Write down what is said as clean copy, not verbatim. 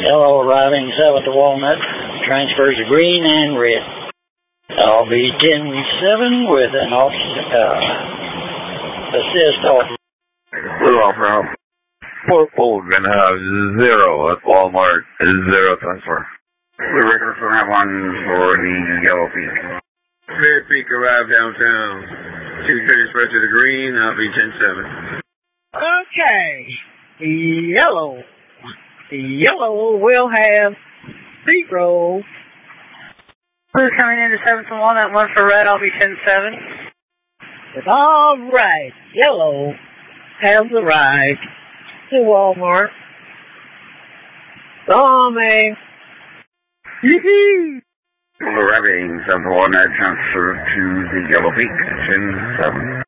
Yellow arriving 7th to Walnut. Transfers to green and red. I'll be 10-7 with an assist off. Blue off route. Purple gonna have 0 at Walmart. 0 transfer. Blue record for that one for the Yellow Peak. Red Peak arrived downtown. 2 transfers to the green. I'll be 10-7. Okay. Yellow will have 0. Blue coming into 7th and Walnut, 1 for red, I'll be 10-7. All right. Yellow has arrived to Walmart. Tommy. Blue arriving 7th to Walnut, transfer to the Yellow Peak, 10-7.